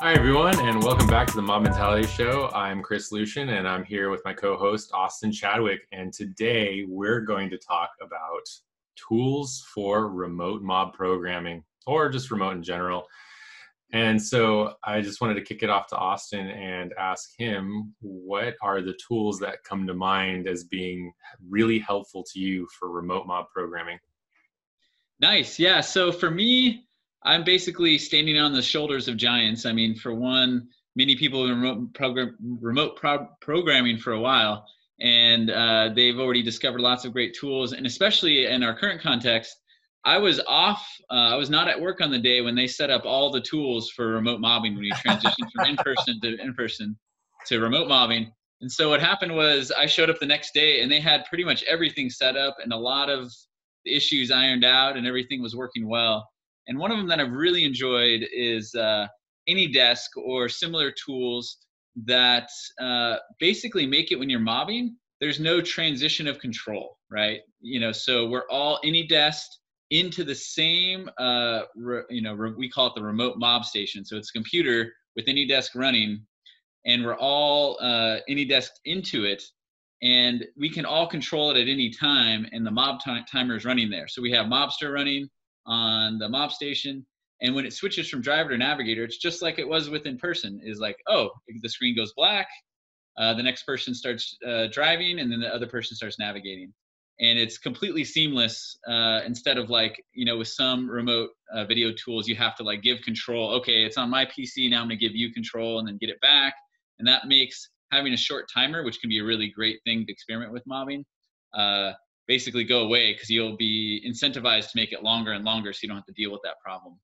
Hi, everyone, and welcome back to the Mob Mentality Show. I'm Chris Lucian, and I'm here with my co-host, Austin Chadwick. And today we're going to talk about tools for remote mob programming, or just remote in general. And so I just wanted to kick it off to Austin and ask him, what are the tools that come to mind as being really helpful to you for remote mob programming? Nice. Yeah. So for me, I'm basically standing on the shoulders of giants. I mean, for one, many people have been programming for a while, and they've already discovered lots of great tools. And especially in our current context, I was off. I was not at work on the day when they set up all the tools for remote mobbing when you transition from in-person to remote mobbing. And so what happened was I showed up the next day and they had pretty much everything set up and a lot of the issues ironed out and everything was working well. And one of them that I've really enjoyed is AnyDesk or similar tools that basically make it when you're mobbing, there's no transition of control, right? So we're all AnyDesk into the same, we call it the remote mob station. So it's a computer with AnyDesk running, and we're all AnyDesk into it. And we can all control it at any time, and the mob timer is running there. So we have Mobster running on the mob station, and when it switches from driver to navigator, it's just like it was with in person. Is like, oh, the screen goes black, the next person starts driving, and then the other person starts navigating, and it's completely seamless. Instead of with some remote video tools, you have to give control. Okay, it's on my PC now. I'm gonna give you control, and then get it back, and that makes having a short timer, which can be a really great thing to experiment with mobbing, basically go away, because you'll be incentivized to make it longer and longer so you don't have to deal with that problem.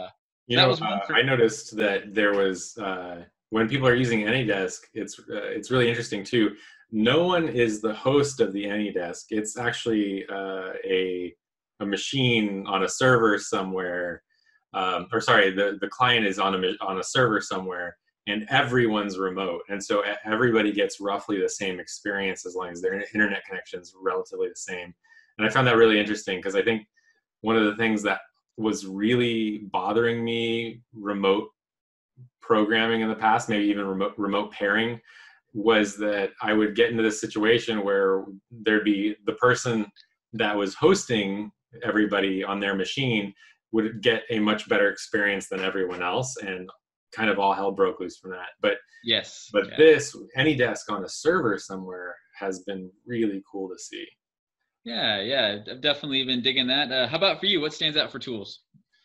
I noticed that there was, when people are using AnyDesk, it's really interesting too. No one is the host of the AnyDesk. It's actually a machine on a server somewhere, the client is on a server somewhere, and everyone's remote. And so everybody gets roughly the same experience as long as their internet connection is relatively the same. And I found that really interesting, because I think one of the things that was really bothering me remote programming in the past, maybe even remote pairing, was that I would get into this situation where there'd be the person that was hosting everybody on their machine would get a much better experience than everyone else, and kind of all hell broke loose from that. But this AnyDesk on a server somewhere has been really cool to see. Yeah, I've definitely been digging that. How about for you? What stands out for tools?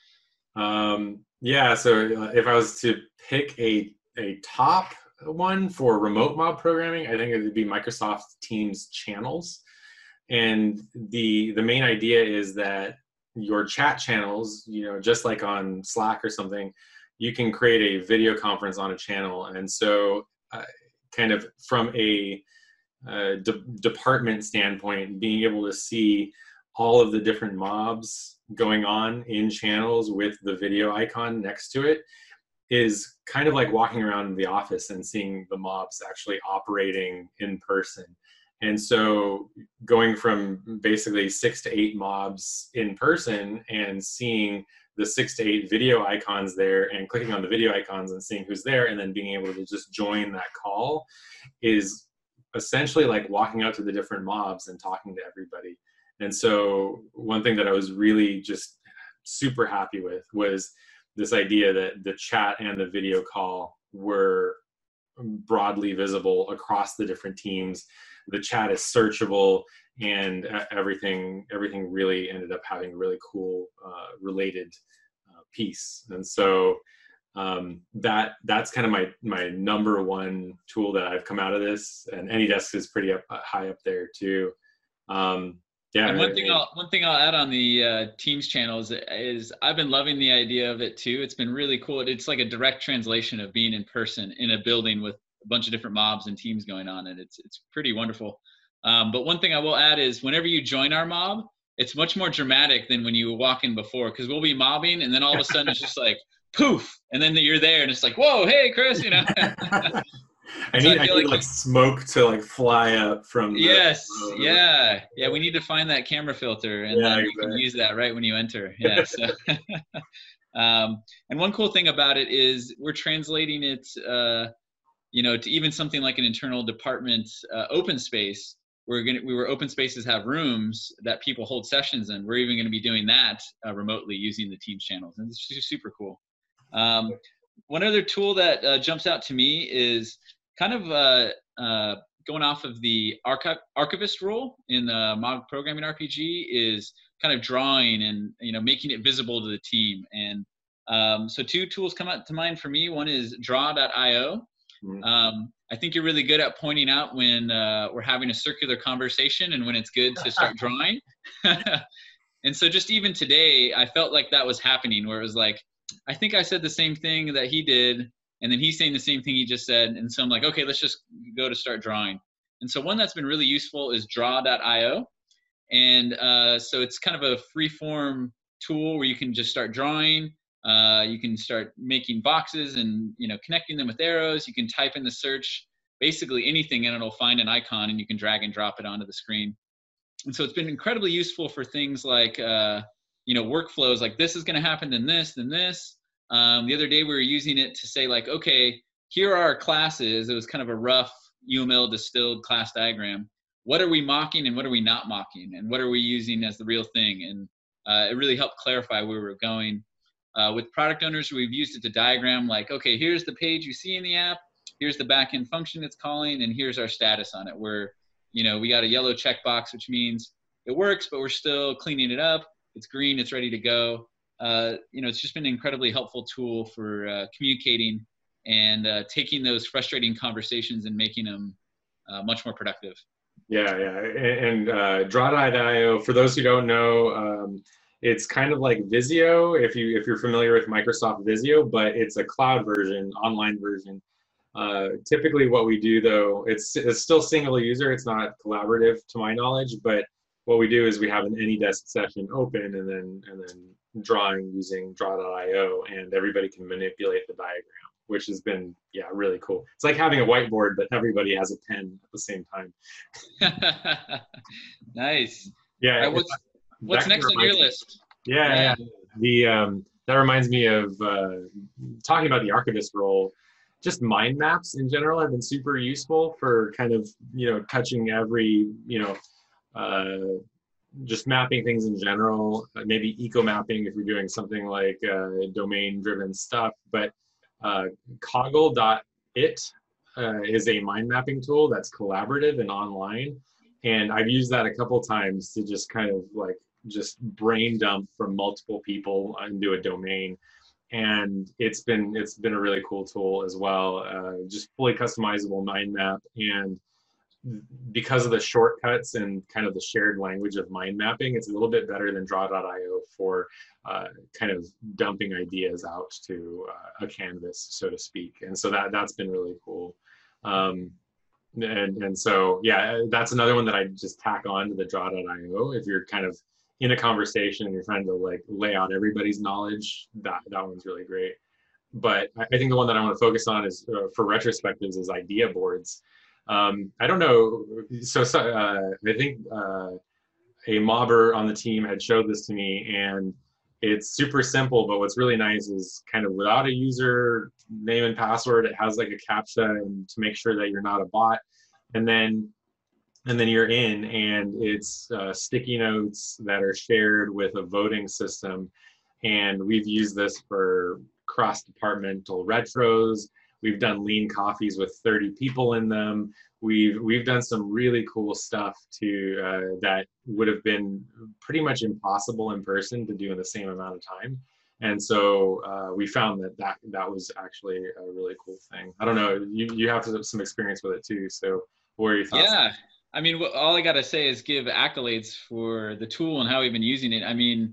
So if I was to pick a top one for remote mob programming, I think it would be Microsoft Teams channels. And the main idea is that your chat channels, just like on Slack or something, you can create a video conference on a channel. And so kind of from a department standpoint, being able to see all of the different mobs going on in channels with the video icon next to it is kind of like walking around the office and seeing the mobs actually operating in person. And so going from basically 6 to 8 mobs in person and seeing the 6 to 8 video icons there and clicking on the video icons and seeing who's there and then being able to just join that call is essentially like walking out to the different mobs and talking to everybody. And so one thing that I was really just super happy with was this idea that the chat and the video call were broadly visible across the different teams. The chat is searchable, and everything really ended up having a really cool related piece. And so that's kind of my number one tool that I've come out of this, and AnyDesk is pretty high up there too. And one thing I'll add on the Teams channels is I've been loving the idea of it too. It's been really cool. It's like a direct translation of being in person in a building with a bunch of different mobs and teams going on, and it's pretty wonderful. But one thing I will add is whenever you join our mob, it's much more dramatic than when you walk in before, because we'll be mobbing and then all of a sudden it's just like poof, and then you're there and it's like, whoa, hey Chris, I need like smoke to fly up from yeah, we need to find that camera filter, and then you can use that right when you enter. And one cool thing about it is we're translating it, to even something like an internal department open space. Where open spaces have rooms that people hold sessions in. We're even going to be doing that remotely using the Teams channels, and it's super cool. One other tool that jumps out to me is kind of going off of the archivist role in the Mob Programming RPG is kind of drawing and making it visible to the team. And so two tools come out to mind for me. One is draw.io. I think you're really good at pointing out when we're having a circular conversation and when it's good to start drawing. And so just even today, I felt like that was happening, where it was like, I think I said the same thing that he did, and then he's saying the same thing he just said. And so I'm like, okay, let's just go to start drawing. And so one that's been really useful is draw.io. And so it's kind of a free form tool where you can just start drawing. You can start making boxes and connecting them with arrows. You can type in the search basically anything and it'll find an icon and you can drag and drop it onto the screen. And so it's been incredibly useful for things like workflows, like this is going to happen, then this, then this. The other day we were using it to say like, okay, here are our classes. It was kind of a rough UML distilled class diagram. What are we mocking and what are we not mocking? And what are we using as the real thing? And it really helped clarify where we're going. With product owners, we've used it to diagram like, okay, here's the page you see in the app, here's the backend function it's calling, and here's our status on it. Where, we got a yellow checkbox, which means it works, but we're still cleaning it up. It's green, it's ready to go. It's just been an incredibly helpful tool for communicating and taking those frustrating conversations and making them much more productive. Yeah. And draw.io, for those who don't know, it's kind of like Visio, if you're familiar with Microsoft Visio, but it's a cloud version, online version. Typically what we do though, it's still single user, it's not collaborative to my knowledge, but what we do is we have an AnyDesk session open and then drawing using draw.io, and everybody can manipulate the diagram, which has been, really cool. It's like having a whiteboard, but everybody has a pen at the same time. Nice. Yeah. Right, what's next on your list? Yeah. That reminds me of talking about the archivist role. Just mind maps in general have been super useful for kind of touching every just mapping things in general. Maybe eco mapping if you're doing something like domain driven stuff. But Coggle.it is a mind mapping tool that's collaborative and online. And I've used that a couple times to just kind of like just brain dump from multiple people into a domain. And it's been a really cool tool as well. Just fully customizable mind map. And because of the shortcuts and kind of the shared language of mind mapping, it's a little bit better than draw.io for kind of dumping ideas out to a canvas, so to speak. And so that's been really cool. And so, that's another one that I just tack on to the draw.io. If you're kind of in a conversation and you're trying to like lay out everybody's knowledge, that one's really great. But I think the one that I want to focus on is for retrospectives is idea boards. I don't know. So I think a mobber on the team had showed this to me, and it's super simple. But what's really nice is kind of without a user name and password, it has like a CAPTCHA and to make sure that you're not a bot. And then you're in, and it's sticky notes that are shared with a voting system. And we've used this for cross-departmental retros. We've done lean coffees with 30 people in them. We've done some really cool stuff to that would have been pretty much impossible in person to do in the same amount of time. And so we found that was actually a really cool thing. I don't know, you have some experience with it too. So what are your thoughts? Yeah, I mean, all I got to say is give accolades for the tool and how we've been using it. I mean,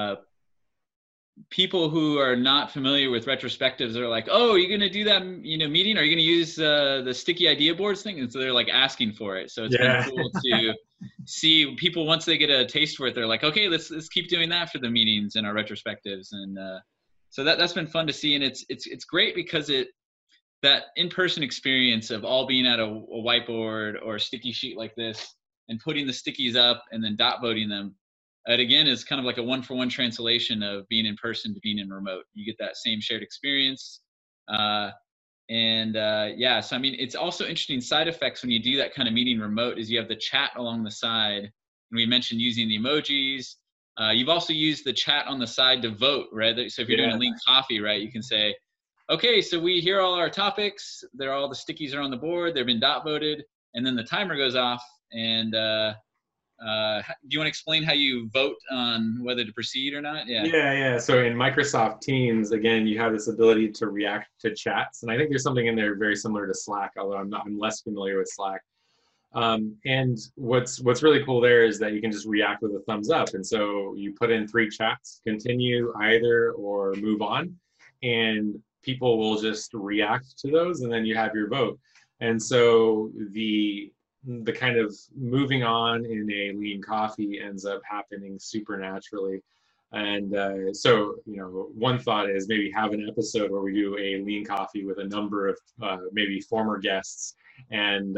people who are not familiar with retrospectives are like, oh, are you going to do that, meeting? Are you going to use the sticky idea boards thing? And so they're like asking for it. So it's been cool to see people, once they get a taste for it, they're like, okay, let's keep doing that for the meetings and our retrospectives. And so that's been fun to see. And it's great because that in-person experience of all being at a whiteboard or a sticky sheet like this and putting the stickies up and then dot voting them, it again is kind of like a one-for-one translation of being in person to being in remote. You get that same shared experience. Yeah, so I mean, it's also interesting side effects when you do that kind of meeting remote is you have the chat along the side. And we mentioned using the emojis. You've also used the chat on the side to vote, right? So if you're doing a Lean Coffee, right, you can say, okay, so we hear all our topics. All the stickies are on the board. They've been dot voted. And then the timer goes off. And do you want to explain how you vote on whether to proceed or not? Yeah. So in Microsoft Teams, again, you have this ability to react to chats, and I think there's something in there very similar to Slack, although I'm less familiar with Slack. And what's really cool there is that you can just react with a thumbs up, and so you put in 3 chats: continue, either, or move on, and people will just react to those, and then you have your vote. And so the kind of moving on in a Lean Coffee ends up happening super naturally. And so, one thought is maybe have an episode where we do a Lean Coffee with a number of maybe former guests, and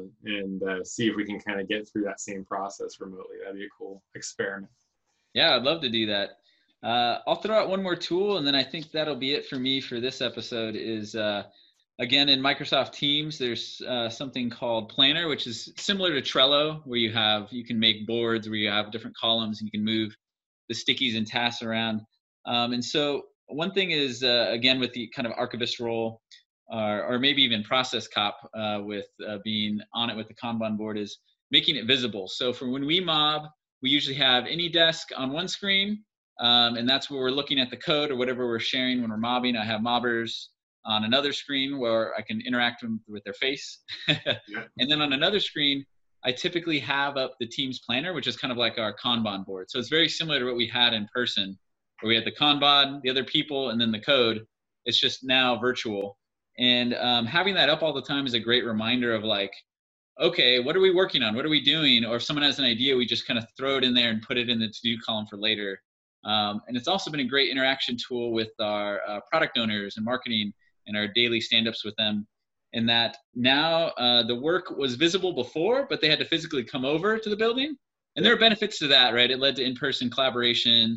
see if we can kind of get through that same process remotely. That'd be a cool experiment. Yeah, I'd love to do that. I'll throw out one more tool, and then I think that'll be it for me for this episode is, again, in Microsoft Teams, there's something called Planner, which is similar to Trello, where you can make boards where you have different columns and you can move the stickies and tasks around. And so one thing is, again, with the kind of archivist role, or maybe even process cop with being on it with the Kanban board, is making it visible. So for when we mob, we usually have AnyDesk on one screen, and that's where we're looking at the code or whatever we're sharing when we're mobbing. I have mobbers on another screen where I can interact with their face. Yeah. And then on another screen, I typically have up the Teams Planner, which is kind of like our Kanban board. So it's very similar to what we had in person, where we had the Kanban, the other people, and then the code. It's just now virtual. And having that up all the time is a great reminder of like, okay, what are we working on? What are we doing? Or if someone has an idea, we just kind of throw it in there and put it in the to-do column for later. And it's also been a great interaction tool with our product owners and marketing and our daily stand-ups with them, in that now the work was visible before, but they had to physically come over to the building. And there are benefits to that, right? It led to in-person collaboration.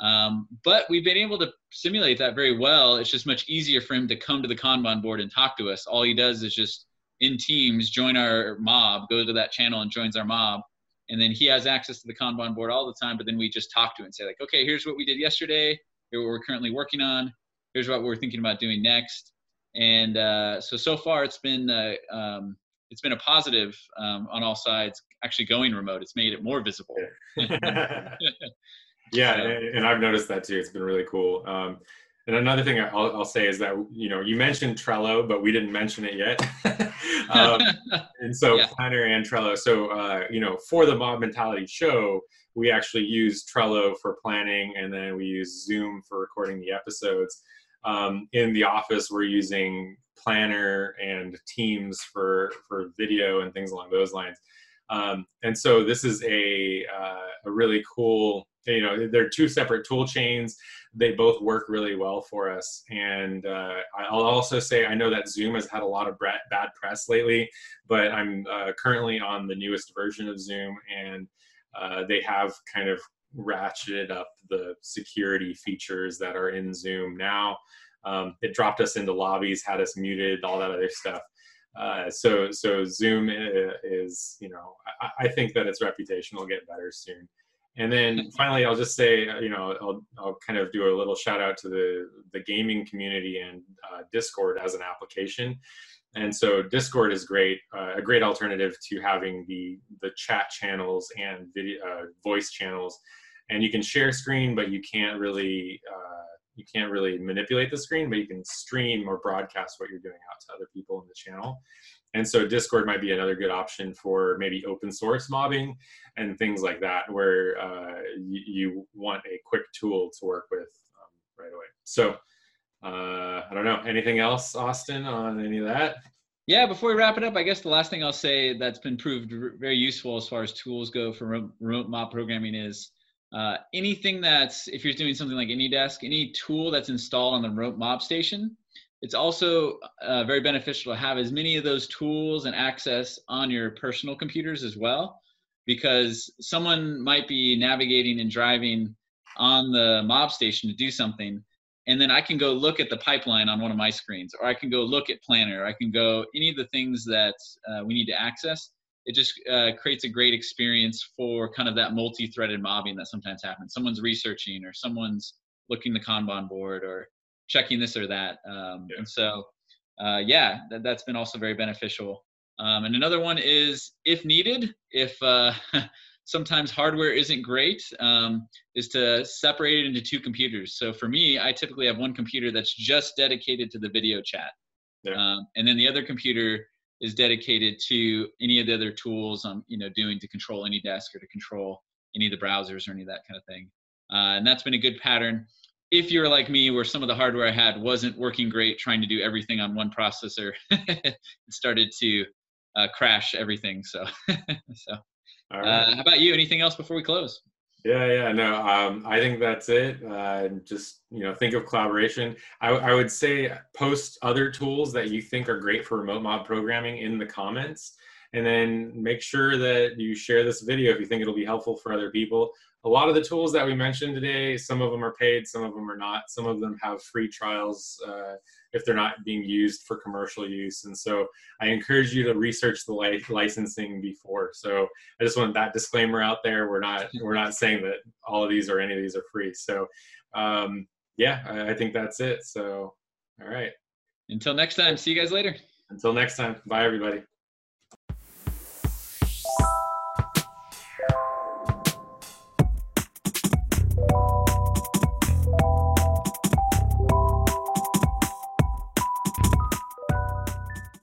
But we've been able to simulate that very well. It's just much easier for him to come to the Kanban board and talk to us. All he does is just in Teams, join our mob, go to that channel and joins our mob. And then he has access to the Kanban board all the time, but then we just talk to him and say like, okay, here's what we did yesterday. Here's what we're currently working on. Here's what we're thinking about doing next. And so far it's been a positive on all sides. Actually going remote, it's made it more visible. Yeah, and I've noticed that too. It's been really cool. And another thing I'll say is that you mentioned Trello, but we didn't mention it yet. And so Planner and Trello. So for the Mob Mentality show, we actually use Trello for planning, and then we use Zoom for recording the episodes. In the office, we're using Planner and Teams for video and things along those lines. And so this is a really cool, they're 2 separate tool chains. They both work really well for us. And I'll also say, I know that Zoom has had a lot of bad press lately, but I'm currently on the newest version of Zoom, and they have kind of ratcheted up the security features that are in Zoom now. It dropped us into lobbies, had us muted, all that other stuff. So Zoom is, I think that its reputation will get better soon. And then finally, I'll just say, I'll kind of do a little shout out to the gaming community and Discord as an application. And so Discord is great, a great alternative to having the chat channels and video voice channels. And you can share screen, but you can't really manipulate the screen, but you can stream or broadcast what you're doing out to other people in the channel. And so Discord might be another good option for maybe open source mobbing and things like that, where you want a quick tool to work with right away. So I don't know, anything else, Austin, on any of that? Yeah, before we wrap it up, I guess the last thing I'll say that's been proved very useful as far as tools go for remote mob programming is anything that's, if you're doing something like AnyDesk, any tool that's installed on the remote mob station, it's also very beneficial to have as many of those tools and access on your personal computers as well. because someone might be navigating and driving on the mob station to do something, and then I can go look at the pipeline on one of my screens, or I can go look at Planner, or I can go any of the things that we need to access. It just creates a great experience for kind of that multi-threaded mobbing that sometimes happens. Someone's researching, or someone's looking the Kanban board, or checking this or that. And so, that's been also very beneficial. And another one is, if needed, if sometimes hardware isn't great, is to separate it into two computers. So for me, I typically have one computer that's just dedicated to the video chat. And then the other computer is dedicated to any of the other tools I'm doing to control AnyDesk, or to control any of the browsers, or any of that kind of thing. And that's been a good pattern. If you're like me, where some of the hardware I had wasn't working great, trying to do everything on one processor, it started to crash everything. So, All right. how about you? Anything else before we close? No, I think that's it. Just, think of collaboration. I would say post other tools that you think are great for remote mob programming in the comments, and then make sure that you share this video if you think it'll be helpful for other people. A lot of the tools that we mentioned today, some of them are paid, some of them are not. Some of them have free trials if they're not being used for commercial use. And so I encourage you to research the licensing before. So I just want that disclaimer out there. We're not saying that all of these or any of these are free. So I think that's it. So, all right. Until next time, see you guys later. Until next time. Bye, everybody.